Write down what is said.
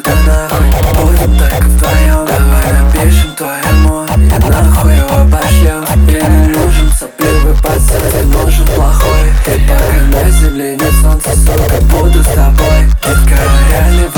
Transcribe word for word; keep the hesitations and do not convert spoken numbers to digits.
да нахуй. Будем только вдвоем, давай напишем твоему. И нахуй его обошьем. Мне не нужен сопливый пацан, ты нужен плохой. И пока на земле нет солнца, сука, буду с тобой. Детка, реальный